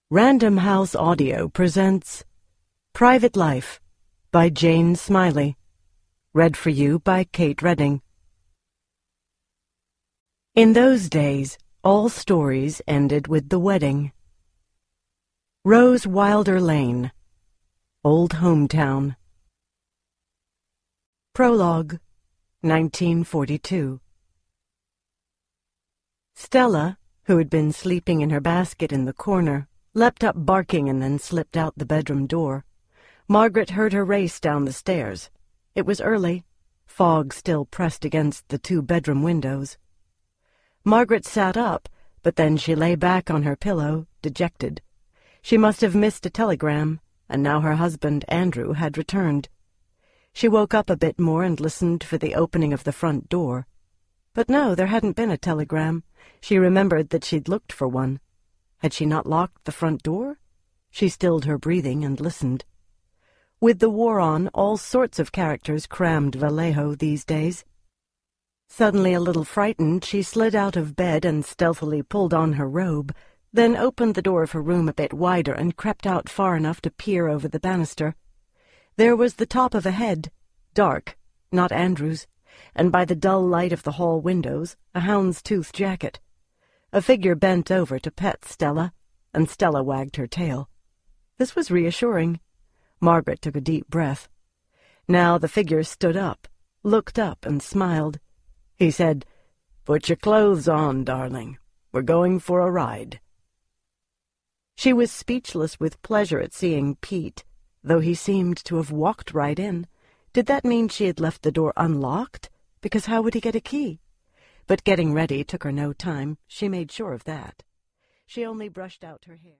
Random House Audio presents Private Life by Jane Smiley. Read for you by Kate Redding. In those days, all stories ended with the wedding. Rose Wilder Lane, Old Hometown. Prologue, 1942. Stella, who had been sleeping in her basket in the corner, leapt up barking and then slipped out the bedroom door. Margaret heard her race down the stairs. It was early. Fog still pressed against the 2-bedroom windows. Margaret sat up, but then she lay back on her pillow, dejected. She must have missed a telegram, and now her husband, Andrew, had returned. She woke up a bit more and listened for the opening of the front door. But no, there hadn't been a telegram. She remembered that she'd looked for one. Had she not locked the front door? She stilled her breathing and listened. With the war on, all sorts of characters crammed Vallejo these days. Suddenly a little frightened, she slid out of bed and stealthily pulled on her robe, then opened the door of her room a bit wider and crept out far enough to peer over the banister. There was the top of a head, dark, not Andrew's, and by the dull light of the hall windows, a houndstooth jacket. A figure bent over to pet Stella, and Stella wagged her tail. This was reassuring. Margaret took a deep breath. Now the figure stood up, looked up, and smiled. He said, "Put your clothes on, darling. We're going for a ride." She was speechless with pleasure at seeing Pete, though he seemed to have walked right in. Did that mean she had left the door unlocked? Because how would he get a key? But getting ready took her no time. She made sure of that. She only brushed out her hair.